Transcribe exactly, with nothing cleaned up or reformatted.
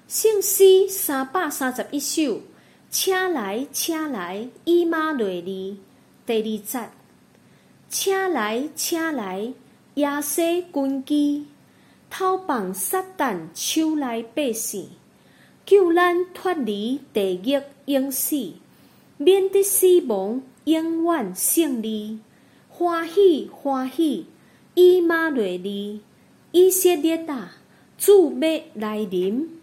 圣诗三百三十一首，请来，请来，以马内利。第二节，请来，请来，耶西军机，偷放撒旦手内百姓，救咱脱离地狱永死，免得死亡永远胜利。欢喜欢喜，以马内利，以色列啊，主要来临。